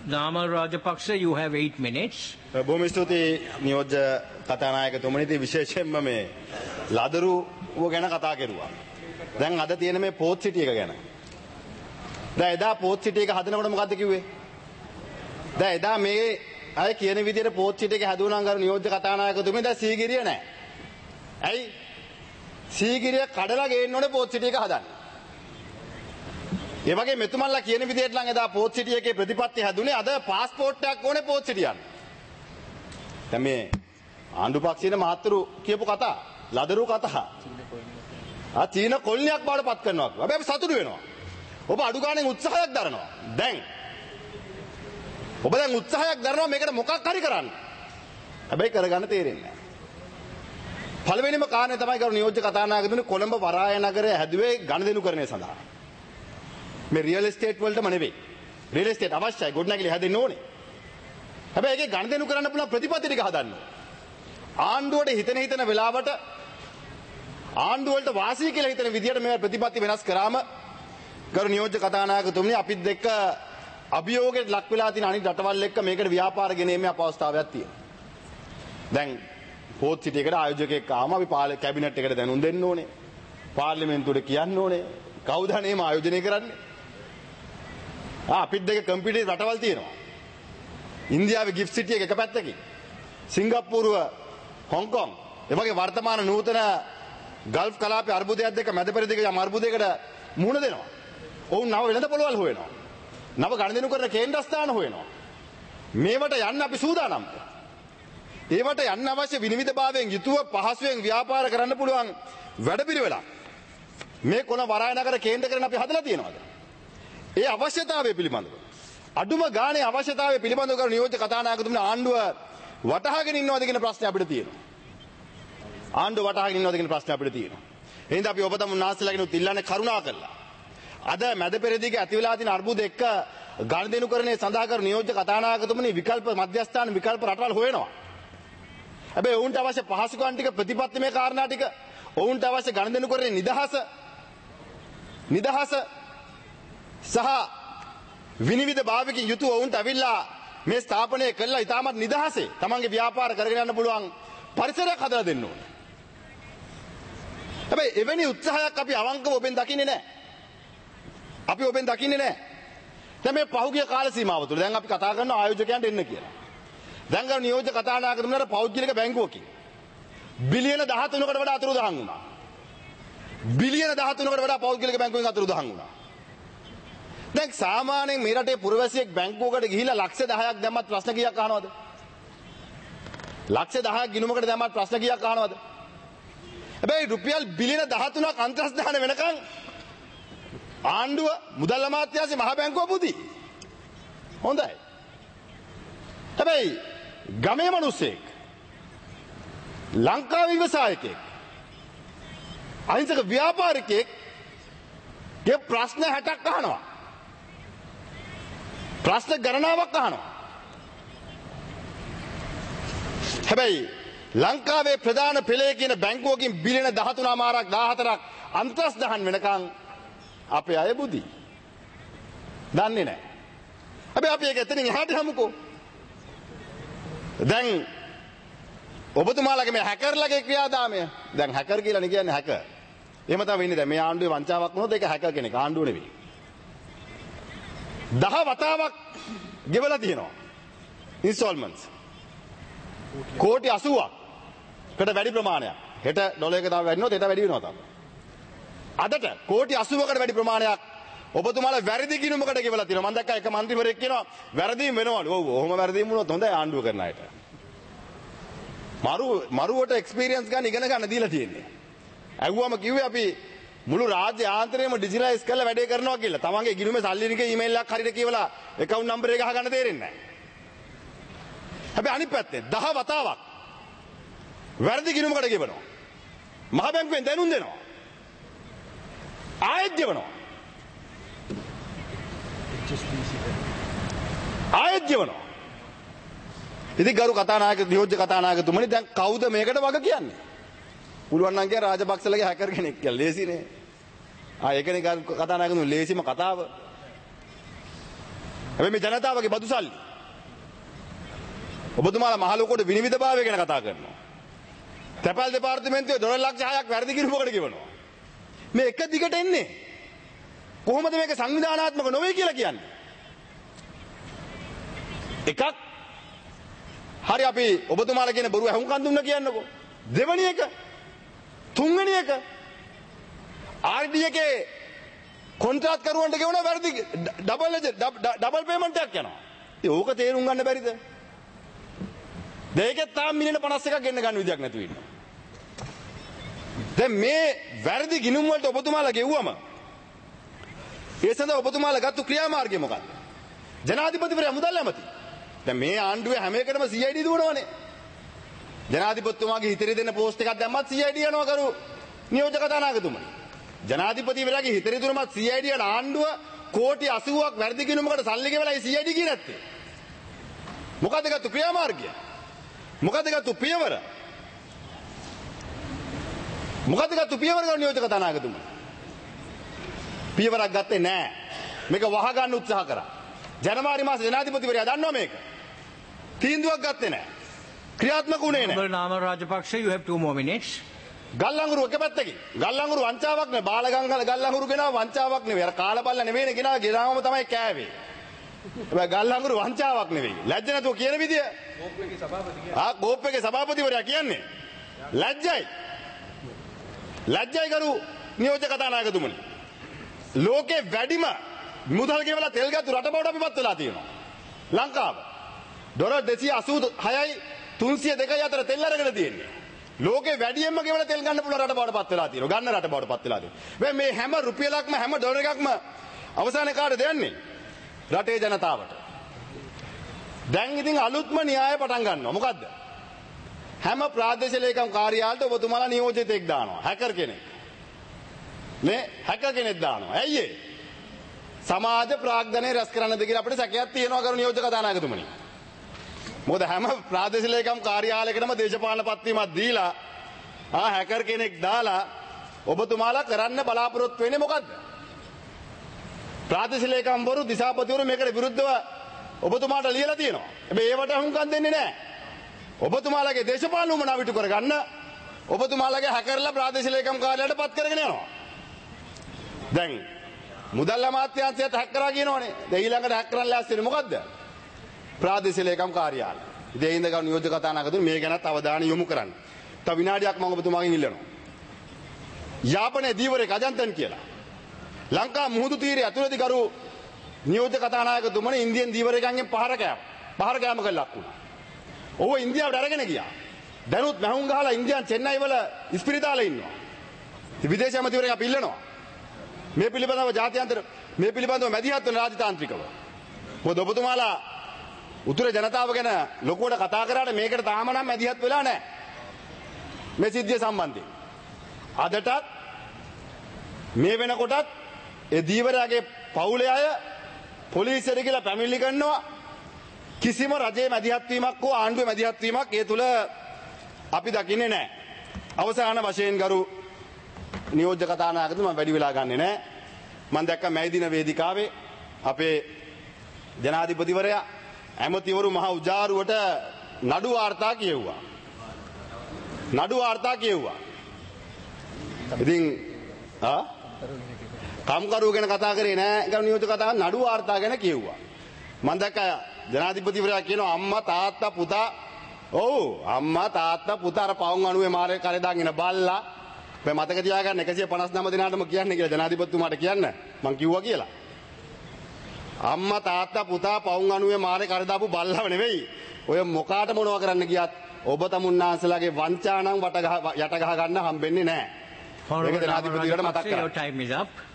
Namal Rajapaksa, you have 8 minutes. බොහොම ස්තුතියි නියෝජ්‍ය කතානායකතුමනි. ඉතින් විශේෂයෙන්ම මේ ලදරුව ගැන කතා කරුවා. දැන් අද තියෙන මේ පෝත් සිටි එක ගැන. දැන් එදා පෝත් සිටි එක හදනකොට මොකද්ද කිව්වේ? දැන් එදා මේ අය කියන විදිහට පෝත් සිටි එක හදුවනම් අර නියෝජ්‍ය කතානායකතුමනි දැන් සීගිරිය නැහැ. ඇයි? සීගිරිය කඩලා ගේන්න ඕනේ පෝත් සිටි එක හදන්න. ඒ වගේ මෙතුමන්ලා කියන විදිහට නම් එදා පෝත් සිටි එකේ ප්‍රතිපත්ති හැදුනේ අද પાස්පෝර්ට් එකක් ඕනේ පෝත් සිටියන්. දැන් මේ ආණ්ඩු පක්ෂයේ මහත්තුරු කියපු කතා ලදරු කතා. චීන කොල්නියක් බවට පත් කරනවා. හැබැයි අපි සතුටු වෙනවා. ඔබ අඩු ගානේ උත්සාහයක් දරනවා. ඔබ දැන් උත්සාහයක් දරනවා මේකට මොකක් හරි කරන්න. හැබැයි කරගන්න තේරෙන්නේ නැහැ. පළවෙනිම කාරණේ තමයි කරු නියෝජ්‍ය කතානායකතුමනි කොළඹ වරාය නගරය හැදුවේ ගනුදෙනු කරන්නේ සඳහා. මේ රියල් එස්ටේට් වලටම නෙවෙයි. රියල් එස්ටේට් අවශ්‍යයි ගොඩනැගිලි හැදෙන්න ඕනේ. හැබැයි ඒකේ ගනුදෙනු කරන්න පුළුවන් ප්‍රතිපත්ති ටික හදන්න ඕනේ. ආණ්ඩුවට හිතන වෙලාවට ආණ්ඩුව වලට වාසී කියලා හිතන විදිහට මේ ප්‍රතිපත්ති වෙනස් කරාම කරු නියෝජ්‍ය කතානායකතුමනි අපිත් එක්ක අභියෝගයට ලක් වෙලා තියෙන අනිත් රටවල් එක්ක මේකට ව්‍යාපාර ගෙනීමේ අපවස්ථාවක් තියෙනවා. දැන් පෝත් සිටි එකට ආයෝජකයෙක් ආවම අපි කැබිනට් එකට දැනුම් දෙන්න ඕනේ. පාර්ලිමේන්තුවට කියන්න ඕනේ. කවුද අනේම ආයෝජනය කරන්නේ? අපිත් දෙක කම්පියුටර් රටවල් තියෙනවා. ඉන්දියාවේ ගිෆ්ට් සිටි එක පැත්තකින්. සිංගප්පූරුව හොංකොං ඒ වගේ වර්තමාන නූතන ගල්ෆ් කලාපයේ අර්බුදයක් දෙක මැද පෙරදිග යම් අර්බුදයකට මුහුණ දෙනවා. ඔවුන් නව වෙළඳ පොළවල් හොයනවා. නව ගනුදෙනු කරන කේන්ද්‍රස්ථාන හොයනවා. මේවට යන්න අපි සූදානම්. ඒවට යන්න අවශ්‍ය විනිවිදභාවයෙන් යුතුව පහසුවෙන් ව්‍යාපාර කරන්න පුළුවන් වැඩපිළිවෙලක් මේ කොන වරාය නගර කේන්ද්‍ර කරගෙන අපි හදලා තියෙනවද? ඒ අවශ්‍යතාවය පිළිබඳව අඩුම ගානේ අවශ්‍යතාවය පිළිබඳව කරු නියෝජ්‍ය කතානායකතුමනි ආණ්ඩුව වටහාගෙන ඉන්නවද කියන ප්‍රශ්නේ අපිට තියෙනවා. ආණ්ඩුව වටහාගෙන ඉන්නවද කියන ප්‍රශ්නේ අපිට තියෙනවා. එහෙනම් අපි ඔබ තම උන්වහන්සේලාගෙන ඉල්ලන්නේ කරුණා කරලා. අද මැද පෙරදිග ඇති වෙලා තියෙන අර්බුද එක්ක ගනුදෙනුකරණය සඳහා කරු නියෝජ්‍ය කතානායකතුමනි විකල්ප මධ්‍යස්ථාන විකල්ප රටවල් හොයනවා. හැබැයි ඔවුන්ට අවශ්‍ය පහසුකම් ටික ප්‍රතිපත්තිමය කාරණා ටික ඔවුන්ට අවශ්‍ය ගනුදෙනුකරණයේ නිදහස සහ විනිවිද භාවකින් යුතුව ඔවුන්ට අවිල්ලා මේ ස්ථාපනය කළා ඉතාමත් නිදහසේ තමන්ගේ ව්‍යාපාර කරගෙන යන්න පුළුවන් පරිසරයක් හදලා දෙන්න ඕනේ. හැබැයි එවැනි උත්සාහයක් අපි අවංකව ඔබෙන් දකින්නේ නැහැ. දැන් මේ පහුගිය කාල සීමාව තුළ දැන් අපි කතා කරන ආයෝජකයන්ට එන්න කියලා. දැන් ගාන නියෝජ්‍ය කතානායකතුමනට පෞද්ගලික බැංකුවකින් බිලියන 13කට වඩා අතුරුදහන් වුණා. බිලියන 13කට වඩා පෞද්ගලික බැංකුවෙන් අතුරුදහන් වුණා. දැන් සාමාන්‍යයෙන් මේ රටේ පුරවැසියෙක් බැංකුවකට ගිහිල්ලා ලක්ෂ 10ක් දැම්මත් ප්‍රශ්න කීයක් අහනවද? ලක්ෂ 10ක් ගිණුමකට දැම්මත් ප්‍රශ්න කීයක් අහනවද? හැබැයි රුපියල් බිලියන 13ක් අන්තර්ස්ථාන වෙනකන් ආණ්ඩුව මුදල් අමාත්‍යාංශේ මහ බැංකුව පුදි. හොඳයි. හැබැයි ගමේ මිනිස්සෙක් ලංකාවේ විවසායකයෙක් අහිංසක ව්‍යාපාරිකයෙක් ගේ ප්‍රශ්න 60ක් අහනවා. ප්‍රශ්න ගණනාවක් අහනවා. හැබැයි ලංකාවේ ප්‍රධාන පෙළේ කියන බැංකුවකින් බිලියන 13මාරක් 14ක් අන්තර්ස්ථාන වෙනකන් අපේ අය බුදි. දන්නේ නැහැ. හැබැයි අපි ඒක එතනින් එහාට යමුකෝ. දැන් ඔබතුමාලගේ මේ හැකර්ලගේ ක්‍රියාදාමය දැන් හැකර් කියලා නේ කියන්නේ හැකර්. එහෙම තමයි වෙන්නේ. දැන් මේ ආණ්ඩුවේ වංචාවක් වුණොත් ඒක හැකර් කෙනෙක් ආණ්ඩුව නෙවෙයි. 10 වතාවක් ගෙවලා තියෙනවා. ඉන්ස්ටෝල්මන්ට්ස්. කෝටි 80ක් කට වැඩි ප්‍රමාණයක්. හෙට ඩොලර් එක තව වැඩිනොත් හෙට වැඩි වෙනවා තමයි. අදට කෝටි 80කට වැඩි ප්‍රමාණයක් ඔබතුමාලා වැරදි ගිණුමකට ගෙවලා තියෙනවා. මම දැක්කා එක മന്ത്രിවරයෙක් කියනවා වැරදීම් වෙනවලු. ඔව් ඔහොම වැරදීම් වුණොත් හොඳයි ආණ්ඩුව කරන අයට. මරුවට එක්ස්පීරියන්ස් ගන්න ඉගෙන ගන්න දීලා තියෙන්නේ. ඇහුවම කිව්වේ අපි මුළු රාජ්‍ය ආන්තරේම ඩිජිටලයිස් කරලා වැඩේ කරනවා කියලා. තමන්ගේ ගිණුමේ සල්ලිනික ඊමේල් එකක් හරියට කියවලා account number එක අහගන්න තේරෙන්නේ නැහැ. හැබැයි අනිත් පැත්තේ 10 වතාවක් වැරදි ගිණුමකට ගෙවනවා. මහ බැංකුවෙන් දැනුම් දෙනවා. ආයෙත් ගෙවනවා. ඉතින් ගරු කතානායක නියෝජ්‍ය කතානායකතුමනි දැන් කවුද මේකට වග කියන්නේ? පුළුවන් නම් කිය රාජපක්ෂලගේ හැකර් කෙනෙක් කියලා. ලේසිනේ. ඒකනේ කතානායකතුමනි ලේසිම කතාව. හැබැයි මේ ජනතාවගේ බදු සල්ලි. ඔබතුමාලා මහ ලොකුට විනිවිදභාවය ගැන කතා කරනවා. තැපැල් දෙපාර්තමේන්තුවේ $6 ලක්ෂ 6ක් වැරදි කිරුමකට ගෙවනවා. මේ එක දිගට එන්නේ. කොහොමද මේක සංවිධානාත්මක නොවේ කියලා කියන්නේ? එකක් හරි අපි ඔබතුමාලා කියන බොරු අහුම්කන් දුන්න කියන්නකෝ. දෙවැනි එක තුන්වෙනි එක RD එකේ කොන්ත්‍රාත් කරුවන්ට ගෙවන වැරදි ඩබල් පේමන්ට් එකක් යනවා. ඉතින් ඕක තේරුම් ගන්න බැරිද? දෙයකේ තාම මිලියන 51ක් ගෙන්න ගන්න විදියක් නැතුව ඉන්නවා. දැන් මේ වැරදි ගිණුම් වලට ඔබතුමාලා ගෙවුවම ඒ සඳහා ඔබතුමාලා ගත්තු ක්‍රියාමාර්ගය මොකක්ද? ජනාධිපතිවරයා මුදල් ඇමති. දැන් මේ ආණ්ඩුවේ හැම එකටම CID දුවනවනේ. ජනාධිපතිතුමාගේ හිතරි දෙන පෝස්ට් එකක් දැම්මත් CID යනවා කරු නියෝජක කතානායකතුමනි. ජනාධිපතිවරයාගේ හිතරි දුන්නමත් CID යන ආණ්ඩුව කෝටි 80ක් වැරදි ගිණුමකට සල්ලි ගෙවලා ඒ CID කිය නැත්තේ. මොකද ගත්තු ක්‍රියාමාර්ගය? මොකද ගත්තු පියවර? මොකද ගත්තු පියවර ගන්න නියෝජක කතානායකතුමනි? පියවරක් ගත්තේ නැහැ. මේක වහගන්න උත්සාහ කරා. ජනවාරි මාසේ ජනාධිපතිවරයා දන්නවා මේක. තීන්දුවක් ගත්තේ නැහැ. ක්‍රියාත්මක වුණේ නැහැ. Honorable Namal Rajapaksa, you have 2 more minutes. ගල්ලංගුරු එක පැත්තකින්. ගල්ලංගුරු වංචාවක් නෙවෙයි. බාලගංගල ගල්ලංගුරු ගෙනාව වංචාවක් නෙවෙයි. අර කාලබල්ල නෙවෙයිනේ ගෙනාවම තමයි කෑවේ. හැබැයි ගල්ලංගුරු වංචාවක් නෙවෙයි. ලැජ්ජ නැතුව කියන විදිය. ගෝප්පේගේ සභාපති. ගෝප්පේගේ සභාපතිවරයා කියන්නේ. ලැජ්ජයි. ලැජ්ජයි කරු නියෝජක කතානායකතුමනි. ලෝකේ වැඩිම මුදල් ගෙවලා තෙල් ගත්තු රට බවට අපිපත් වෙලා තියෙනවා. ලංකාව. ඩොලර් 286යි 302යි අතර තෙල් අරගෙන තියෙන්නේ. ලෝකේ වැඩියෙන්ම ගෙවලා තෙල් ගන්න පුළුවන් රට බවට පත් වෙලා තියෙනවා. ගන්න රට බවට පත් වෙලා තියෙනවා. මේ හැම රුපියලක්ම හැම ඩොලර් එකක්ම අවසානයේ කාටද යන්නේ? රටේ ජනතාවට. දැන් ඉතින් අලුත්ම න්‍යාය පටන් ගන්නවා. මොකද්ද? හැම ප්‍රාදේශීය ලේකම් කාර්යාලයට ඔබතුමාලා නියෝජිතෙක් දානවා. හැකර් කෙනෙක්. මේ හැකර් කෙනෙක් දානවා. ඇයි ඒ? සමාජ ප්‍රාග්ධනය රැස් කරන්නද කියලා අපිට සැකයක් තියෙනවා කරු නියෝජක කතානායකතුමනි. මොකද හැම ප්‍රාදේශීය ලේකම් කාර්යාලයකටම දේශපාලන පත්වීමක් දීලා හැකර් කෙනෙක් දාලා ඔබතුමාලා කරන්න බලාපොරොත්තු වෙන්නේ මොකද්ද? ප්‍රාදේශීය ලේකම්වරු දිසාපතිවරු මේකට විරුද්ධව ඔබතුමාට ලියලා තියෙනවා. හැබැයි ඒවට අහුම්කම් දෙන්නේ නැහැ. ඔබතුමාලගේ දේශපාලන උමනාව විතු කරගන්න ඔබතුමාලගේ හැකර්ලා ප්‍රාදේශීය ලේකම් කාර්යාලයට පත් කරගෙන යනවා. දැන් මුදල් අමාත්‍යාංශයට හැක් කරා කියනවනේ. දැන් ඊළඟට හැක් කරන්න ලෑස්තිනේ මොකද්ද? ප්‍රාදේශීය ලේකම් කාර්යාලය. ඉතින් ඒ හින්දා නියෝජක කතානායකතුමනි මේ ගැනත් අවධානය යොමු කරන්න. තව විනාඩියක් මම ඔබතුමාගෙන් ඉල්ලනවා. යාපනයේ දීවරේ අජන්තන් කියලා. ලංකා මුහුදු තීරය ඇතුළතදී කරු නියෝජක කතානායකතුමනි ඉන්දියන් දීවරයන්ගෙන් පහර කෑමකට ලක් වුණා. ඔව් ඉන්දියාවට අරගෙන ගියා. දැනුත් මහුන් ගහලා ඉන්දියානු චෙන්නයි වල ඉස්පිරිතාලේ ඉන්නවා. ඉතින් විදේශ ඇමතිවරයා අපි ඉල්ලනවා. මේ පිළිබඳව ජාත්‍යන්තර මේ පිළිබඳව මැදිහත් වෙන රාජතාන්ත්‍රිකව. මොකද ඔබතුමාලා උතුරේ ජනතාව ගැන ලොකුවට කතා කරාට මේකට තාම නම් මැදිහත් වෙලා නැහැ. මේ සිද්ධිය සම්බන්ධයෙන්. අදටත් මේ වෙනකොටත් ඒ දීවරයාගේ පවුලේ අය පොලිසියට ගිහලා පැමිණිලි කරනවා. කිසිම රජයේ මැදිහත් වීමක් හෝ ආණ්ඩුවේ මැදිහත් වීමක් ඒ තුල අපි දකින්නේ නැහැ. අවසාන වශයෙන් ගරු නියෝජක කතානායකතුමා මම වැඩි වෙලා ගන්නෙ නැහැ. මම දැක්ක මැයි දින වේදිකාවේ අපේ ජනාධිපතිවරයා ඇමතිවරු මහ උජාරුවට නඩු වාර්තා කියෙව්වා. ඉතින් කම්කරුව ගැන කතා කරේ නැහැ. ගරු නියෝජක කතාව නඩු වාර්තා ගැන කියෙව්වා. මම දැක්ක ජනාධිපතිවරයා කියනවා අම්මා තාත්තා පුතා අම්මා තාත්තා පුතා අර පවුන් අණුවේ මාරේ කරේ දාගෙන බල්ලා මේ මතක තියාගන්න 159 දිනාටම කියන්නේ කියලා ජනාධිපතිතුමාට කියන්න මං කිව්වා කියලා. අම්මා තාත්තා පුතා පවුන් අණුවේ මාරේ කරේ දාපු බල්ලව නෙවෙයි. ඔය මොකාට මොනවා කරන්න ගියත් ඔබ තමුන්නාන්සලාගේ වංචානම් යට ගහ ගන්න හම්බෙන්නේ නැහැ. Honorable Namal Rajapaksa, your time is up.